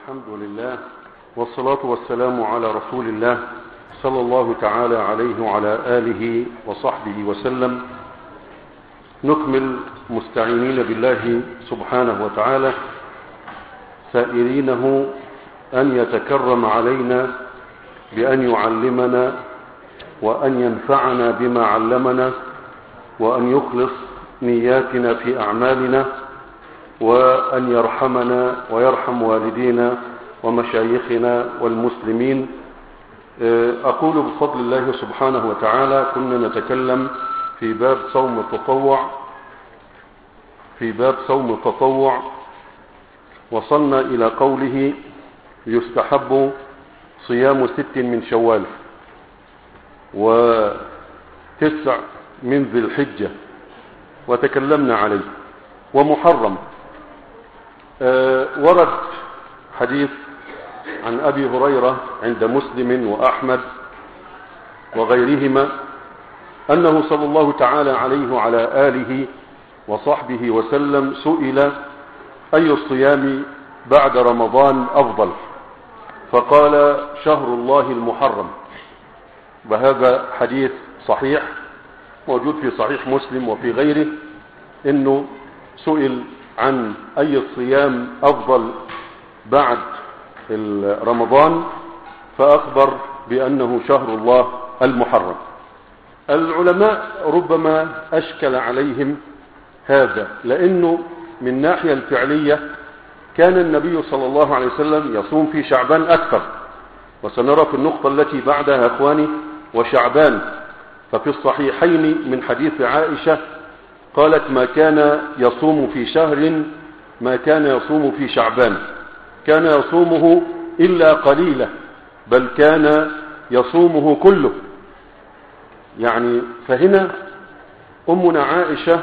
الحمد لله والصلاة والسلام على رسول الله صلى الله تعالى عليه وعلى آله وصحبه وسلم. نكمل مستعينين بالله سبحانه وتعالى سائرينه أن يتكرم علينا بأن يعلمنا وأن ينفعنا بما علمنا وأن يخلص نياتنا في أعمالنا وأن يرحمنا ويرحم والدينا ومشايخنا والمسلمين. أقول بفضل الله سبحانه وتعالى كنا نتكلم في باب صوم التطوع وصلنا إلى قوله يستحب صيام 6 من شوال و9 من ذي الحجة وتكلمنا عليه. ومحرم ورد حديث عن أبي هريرة عند مسلم وأحمد وغيرهما أنه صلى الله تعالى عليه وعلى آله وصحبه وسلم سئل أي الصيام بعد رمضان أفضل؟ فقال شهر الله المحرم. وهذا حديث صحيح موجود في صحيح مسلم وفي غيره، إنه سئل عن أي الصيام أفضل بعد رمضان فأخبر بأنه شهر الله المحرم. العلماء ربما أشكل عليهم هذا، لأنه من ناحية الفعلية كان النبي صلى الله عليه وسلم يصوم في شعبان أكثر، وسنرى في النقطة التي بعدها أخواني وشعبان. ففي الصحيحين من حديث عائشة قالت ما كان يصوم في شهر ما كان يصوم في شعبان، كان يصومه إلا قليلا بل كان يصومه كله. يعني فهنا أمنا عائشة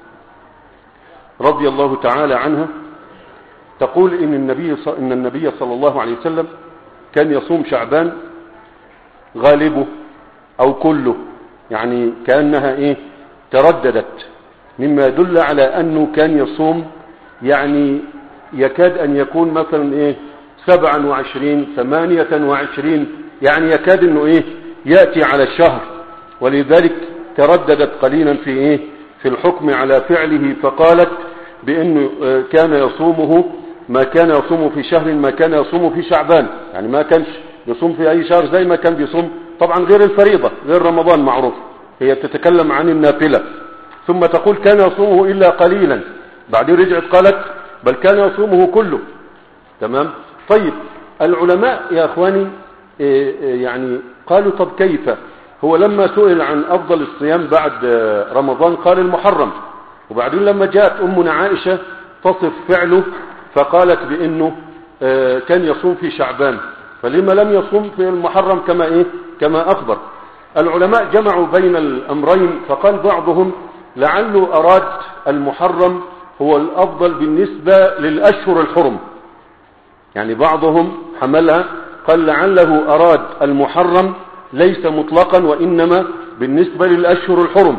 رضي الله تعالى عنها تقول إن النبي صلى الله عليه وسلم كان يصوم شعبان غالبه أو كله، يعني كأنها ترددت، مما يدل على أنه كان يصوم يعني يكاد أن يكون مثلا 27 28، يعني يكاد أنه يأتي على الشهر، ولذلك ترددت قليلا في الحكم على فعله، فقالت بأنه كان يصومه ما كان يصوم في شهر ما كان يصوم في شعبان، يعني ما كانش يصوم في أي شهر زي ما كان بيصوم، طبعا غير الفريضة غير رمضان معروف، هي تتكلم عن النافلة. ثم تقول كان يصومه إلا قليلا، بعدين رجعت قالت بل كان يصومه كله. تمام. طيب العلماء يا أخواني يعني قالوا طب كيف؟ هو لما سئل عن أفضل الصيام بعد رمضان قال المحرم، وبعدين لما جاءت أمنا عائشة تصف فعله فقالت بأنه كان يصوم في شعبان، فلما لم يصوم في المحرم كما أخبر؟ العلماء جمعوا بين الأمرين، فقال بعضهم لعله أراد المحرم هو الأفضل بالنسبة للأشهر الحرم، يعني بعضهم حملها قال لعله أراد المحرم ليس مطلقا وإنما بالنسبة للأشهر الحرم،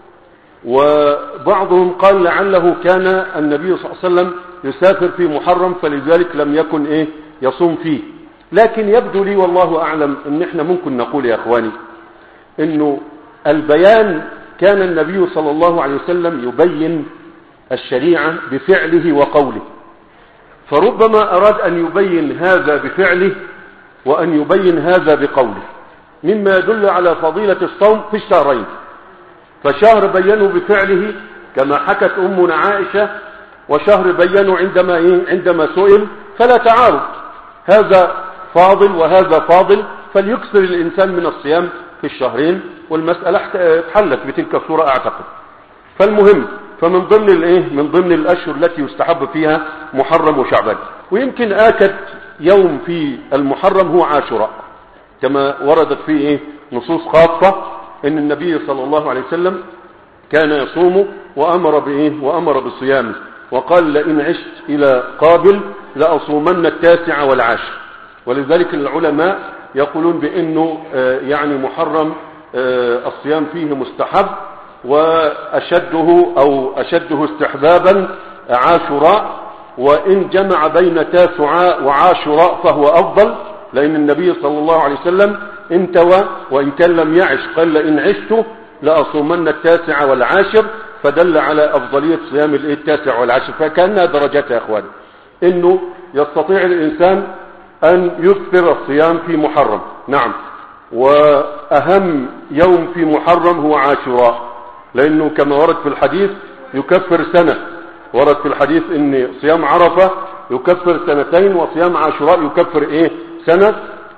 وبعضهم قال لعله كان النبي صلى الله عليه وسلم يسافر في محرم فلذلك لم يكن يصوم فيه. لكن يبدو لي والله أعلم ان احنا ممكن نقول يا اخواني انه البيان كان النبي صلى الله عليه وسلم يبين الشريعة بفعله وقوله، فربما أراد أن يبين هذا بفعله وأن يبين هذا بقوله، مما يدل على فضيلة الصوم في الشهرين. فشهر بينه بفعله كما حكت أمنا عائشة، وشهر بينه عندما سئل، فلا تعارض، هذا فاضل وهذا فاضل، فليكثر الإنسان من الصيام في الشهرين والمسألة اتحلت بتلك الصورة أعتقد. فالمهم فمن ضمن الأشهر التي يستحب فيها محرم وشعبان، ويمكن آكد يوم في المحرم هو عاشوراء، كما وردت فيه نصوص خاصة ان النبي صلى الله عليه وسلم كان يصوم وأمر بصيامه، وقال لئن عشت إلى قابل لأصومن 9 والعاشر. ولذلك العلماء يقولون بأنه يعني محرم الصيام فيه مستحب، وأشده استحبابا عاشوراء، وإن جمع بين تاسعاء وعاشراء فهو أفضل، لأن النبي صلى الله عليه وسلم انتوى وإن كان لم يعش، قال لئن عشت لأصومن التاسع والعاشر، فدل على أفضلية صيام التاسع والعاشر. فكأنها درجات يا أخواني، إنه يستطيع الإنسان أن يكثر الصيام في محرم. نعم، وأهم يوم في محرم هو عاشوراء، لأنه كما ورد في الحديث يكفر سنة. ورد في الحديث إن صيام عرفة يكفر سنتين، وصيام عاشوراء يكفر سنة.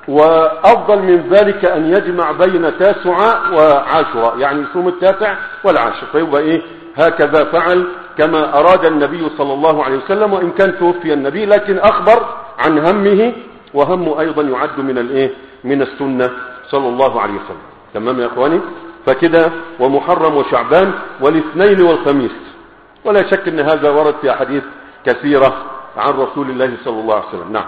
وأفضل من ذلك أن يجمع بين تاسعاء وعاشوراء، يعني يصوم التاسع والعاشر، فيبقى هكذا فعل كما أراد النبي صلى الله عليه وسلم، وإن كان توفي النبي لكن أخبر عن همه، وهمه أيضا يعد من السنة صلى الله عليه وسلم. تمام يا أخواني؟ فكده ومحرم وشعبان والاثنين والخميس، ولا شك أن هذا ورد في أحاديث كثيرة عن رسول الله صلى الله عليه وسلم.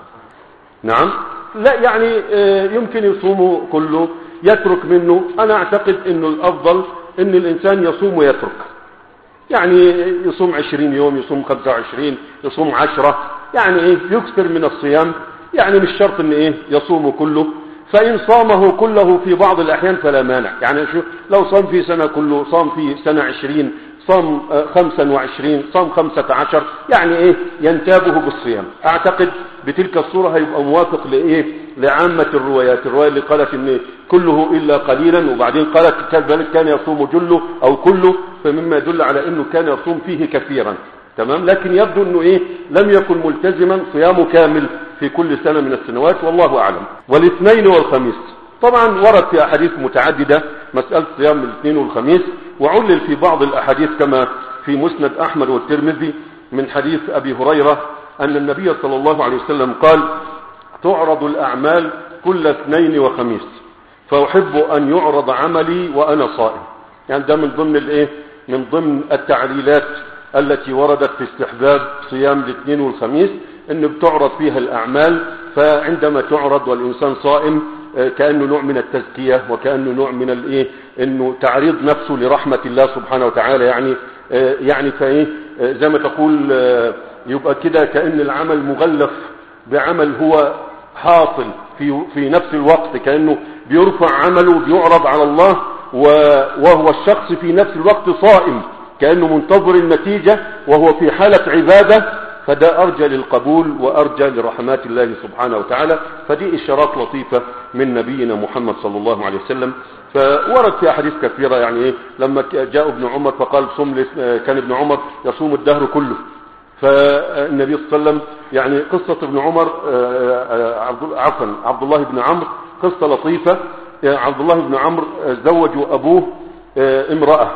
نعم لا يعني يمكن يصوم كله، يترك منه. أنا أعتقد أنه الأفضل أن الإنسان يصوم ويترك، يعني يصوم 20 يوم، يصوم 25، يصوم 10، يعني يكثر من الصيام، يعني مش شرط أن يصوم كله. فإن صامه كله في بعض الأحيان فلا مانع، يعني لو صام في سنة كله، صام في سنة 20، صام 25، صام 15، يعني ينتابه بالصيام. أعتقد بتلك الصورة هيبقى موافق لعامة الروايات اللي قالت إن كله إلا قليلا، وبعدين قالت كذلك كان يصوم جله أو كله، فمما يدل على إنه كان يصوم فيه كثيرا. تمام، لكن يبدو إنه لم يكن ملتزما صيامه كامل في كل سنة من السنوات، والله أعلم. والاثنين والخميس طبعا ورد في أحاديث متعددة مسألة صيام الاثنين والخميس، وعلل في بعض الأحاديث كما في مسند أحمد والترمذي من حديث أبي هريرة أن النبي صلى الله عليه وسلم قال: تعرض الأعمال كل اثنين وخميس، فأحب أن يعرض عملي وأنا صائم. يعني ده من ضمن التعليلات التي وردت في استحباب صيام الاثنين والخميس، أنه بتعرض فيها الأعمال، فعندما تعرض والإنسان صائم كأنه نوع من التزكية، وكأنه نوع من أنه تعريض نفسه لرحمة الله سبحانه وتعالى، يعني زي ما تقول يبقى كده كأن العمل مغلف بعمل هو حاصل في نفس الوقت، كأنه بيرفع عمله بيعرض على الله، وهو الشخص في نفس الوقت صائم، كأنه منتظر النتيجة وهو في حالة عبادة. فده أرجى للقبول وأرجى لرحمات الله سبحانه وتعالى. فدي إشارات لطيفة من نبينا محمد صلى الله عليه وسلم. فورد في أحاديث كثيرة، يعني لما جاء ابن عمر فقال كان ابن عمر يصوم الدهر كله. فالنبي صلى الله عليه وسلم يعني قصة ابن عمر عبد الله بن عمرو قصة لطيفة. عبد الله بن عمرو زوجوا أبوه امرأة،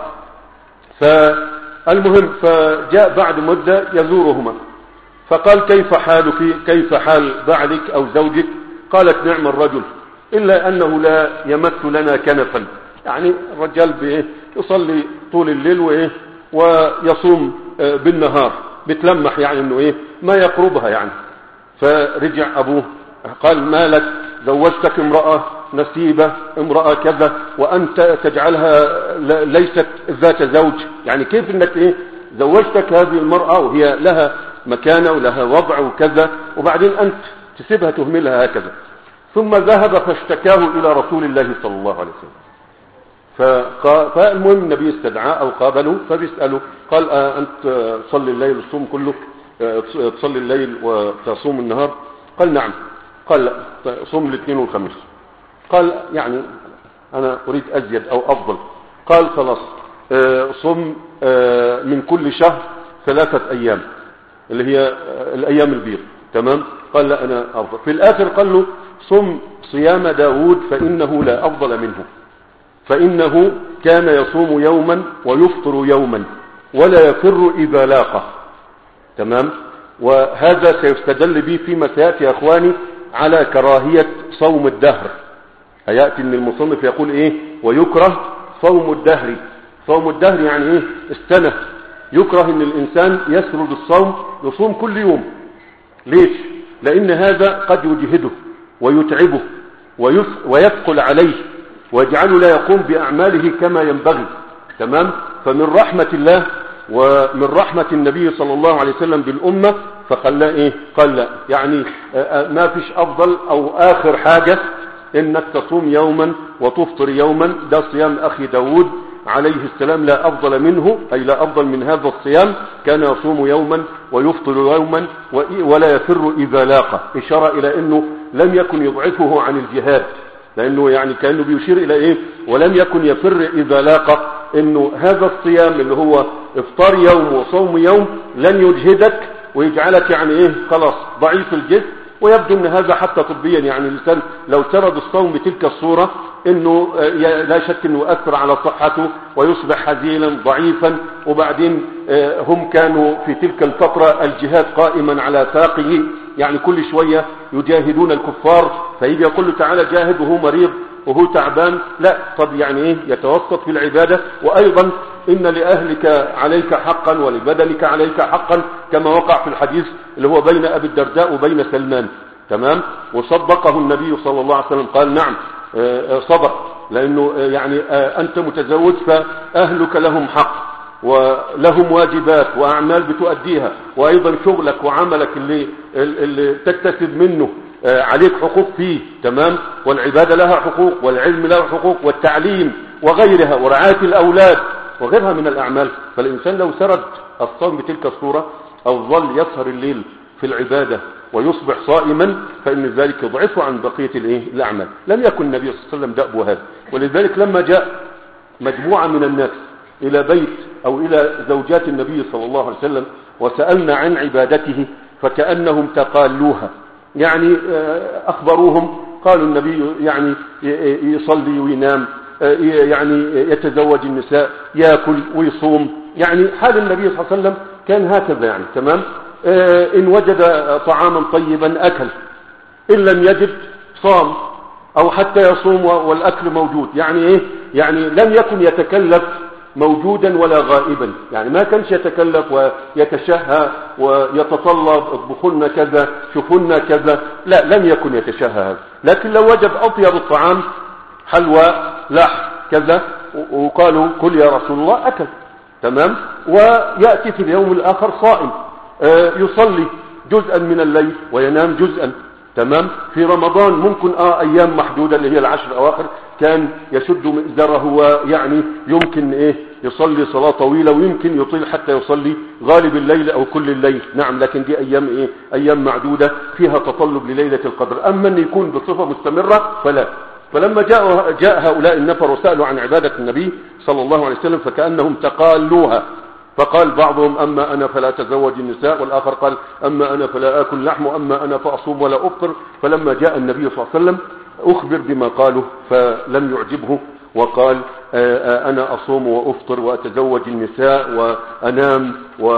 فالمهم فجاء بعد مدة يزورهما، فقال: كيف حال بعلك أو زوجك؟ قالت: نعم الرجل، إلا أنه لا يمت لنا كنفا. يعني الرجال يصلي طول الليل ويصوم بالنهار، بتلمح يعني أنه ما يقربها يعني. فرجع أبوه قال: ما لك؟ زوجتك امرأة نسيبة، امرأة كذا، وأنت تجعلها ليست ذات زوج، يعني كيف أنك زوجتك هذه المرأة وهي لها مكانة ولها وضع وكذا، وبعدين أنت تسيبها تهملها هكذا. ثم ذهب فاشتكاه إلى رسول الله صلى الله عليه وسلم. فالمهم النبي استدعاه أو قابله فبيسأله، قال: أنت تصلي الليل والصوم كله، تصلي الليل وتصوم النهار؟ قال: نعم. قال: لا، صوم الاثنين والخميس. قال: يعني أنا أريد أزيد أو أفضل. قال: خلاص، صم من كل شهر 3 أيام اللي هي الأيام البيض. تمام. قال: لا، أنا أفضل. في الآخر قال له: صم صيام داود فإنه لا أفضل منه، فإنه كان يصوم يوما ويفطر يوما ولا يفر إذا لاقه. تمام. وهذا سيستدل به فيما سيأتي يا أخواني على كراهية صوم الدهر. هيأتي ان المصنف يقول ويكره صوم الدهر. صوم الدهر يعني السنة. يكره ان الانسان يسرد الصوم، يصوم كل يوم. ليش؟ لان هذا قد يجهده ويتعبه ويثقل عليه ويجعله لا يقوم بأعماله كما ينبغي. تمام. فمن رحمة الله ومن رحمة النبي صلى الله عليه وسلم بالأمة فخلاه ايه؟ قال لا، يعني ما فيش افضل او اخر حاجة انك تصوم يوما وتفطر يوما. ده صيام اخي داود عليه السلام لا افضل منه، اي لا افضل من هذا الصيام. كان يصوم يوما ويفطر يوما ولا يفر اذا لاقى، اشارة الى انه لم يكن يضعفه عن الجهاد، لانه يعني كانه بيشير الى ايه؟ ولم يكن يفر اذا لاقى، انه هذا الصيام اللي هو افطار يوم وصوم يوم لن يجهدك ويجعلك يعني ايه؟ خلاص ضعيف الجسم. ويبدو ان هذا حتى طبيا، يعني الانسان لو سرد الصوم بتلك الصورة انه لا شك انه يؤثر على صحته ويصبح هزيلا ضعيفا. وبعدين هم كانوا في تلك الفترة الجهاد قائما على ساقه، يعني كل شوية يجاهدون الكفار، فيجي يقول له تعالى جاهد وهو مريض وهو تعبان. لا، طب يعني ايه؟ يتوسط في العبادة. وايضا ان لأهلك عليك حقا ولبدنك عليك حقا، كما وقع في الحديث اللي هو بين ابي الدرداء وبين سلمان. تمام. وصدقه النبي صلى الله عليه وسلم، قال نعم صدق، لانه يعني انت متزوج فاهلك لهم حق ولهم واجبات واعمال بتؤديها، وايضا شغلك وعملك اللي تكتسب منه عليك حقوق فيه. تمام. والعبادة لها حقوق، والعلم له حقوق، والتعليم وغيرها، ورعاية الاولاد وغيرها من الاعمال. فالانسان لو سرد الصوم بتلك الصورة او ظل يسهر الليل في العبادة ويصبح صائما، فإن ذلك يضعفه عن بقية الأعمال. لم يكن النبي صلى الله عليه وسلم دأب هذا. ولذلك لما جاء مجموعة من الناس إلى بيت أو إلى زوجات النبي صلى الله عليه وسلم وسألنا عن عبادته فكأنهم تقالوها، يعني أخبروهم، قالوا النبي يعني يصلي وينام، يعني يتزوج النساء، يأكل ويصوم، يعني حال النبي صلى الله عليه وسلم كان هكذا يعني. تمام. إن وجد طعاما طيبا أكل، إن لم يجد صام، أو حتى يصوم والأكل موجود. يعني إيه؟ يعني لم يكن يتكلف موجودا ولا غائبا، يعني ما كانش يتكلف ويتشهى ويتطلب اطبخلنا كذا شوفلنا كذا، لا، لم يكن يتشهى هذا. لكن لو وجد أطيب الطعام حلوى لحم كذا وقالوا كل يا رسول الله أكل. تمام. ويأتي في اليوم الآخر صائم، يصلي جزءا من الليل وينام جزءا. تمام. في رمضان ممكن ايام محدودة اللي هي العشر الاواخر كان يشد مئزره، ويعني يمكن ايه يصلي صلاة طويلة، ويمكن يطيل حتى يصلي غالب الليل او كل الليل. نعم. لكن دي ايام ايه؟ ايام معدودة فيها تطلب لليلة القدر. اما ان يكون بصفة مستمرة فلا. فلما جاء هؤلاء النفر وسألوا عن عبادة النبي صلى الله عليه وسلم فكأنهم تقالوها، فقال بعضهم أما أنا فلا أتزوج النساء، والآخر قال أما أنا فلا آكل لحم، وأما أنا فأصوم ولا أفطر. فلما جاء النبي صلى الله عليه وسلم أخبر بما قالوا فلم يعجبه، وقال أنا أصوم وأفطر وأتزوج النساء وأنام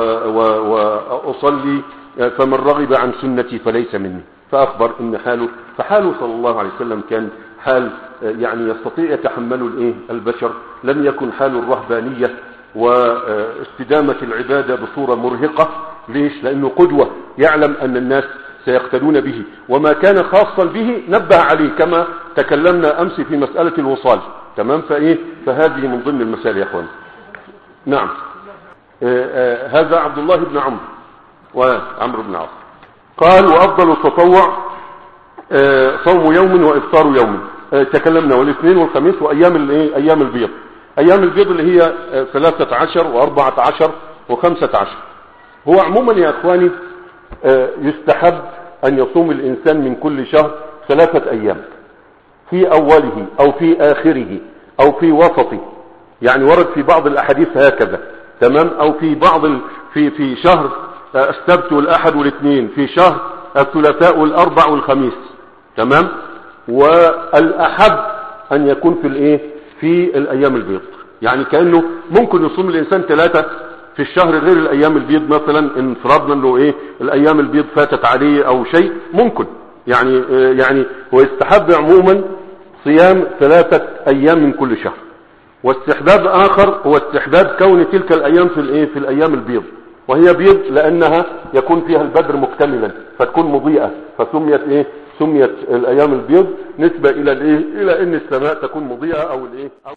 وأصلي، فمن رغب عن سنتي فليس مني. فأخبر إن فحاله صلى الله عليه وسلم كان حال يعني يستطيع يتحمله البشر. لم يكن حال الرهبانية واستدامة العبادة بصورة مرهقة. ليش؟ لأنه قدوة، يعلم أن الناس سيقتدون به، وما كان خاصا به نبه عليه، كما تكلمنا أمس في مسألة الوصال. تمام. فهذه من ضمن المسائل يا أخوان. نعم. هذا عبد الله بن عمرو وعمرو بن عاص قال وأفضل التطوع صوم يوم وإفطار يوم. تكلمنا والاثنين والخميس وأيام أيام البيض. أيام البيض اللي هي 13 و14 و15. هو عموما يا أخواني يستحب أن يصوم الإنسان من كل شهر 3 أيام، في أوله أو في آخره أو في وسطه، يعني ورد في بعض الأحاديث هكذا. تمام. أو في بعض في شهر السبت والأحد والاثنين، في شهر الثلاثاء والأربع والخميس. تمام. والأحب أن يكون في الأيام البيض، يعني كأنه ممكن يصوم الإنسان 3 في الشهر غير الأيام البيض. مثلا إن فرضنا أنه الأيام البيض فاتت عليه أو شيء، ممكن يعني هو يستحب عموما صيام 3 أيام من كل شهر. واستحباب آخر هو استحباب كون تلك الأيام في الأيام البيض، وهي بيض لأنها يكون فيها البدر مكتملا فتكون مضيئة، فسميت سميت الأيام البيض نسبة إلى إلى أن السماء تكون مضيئة أو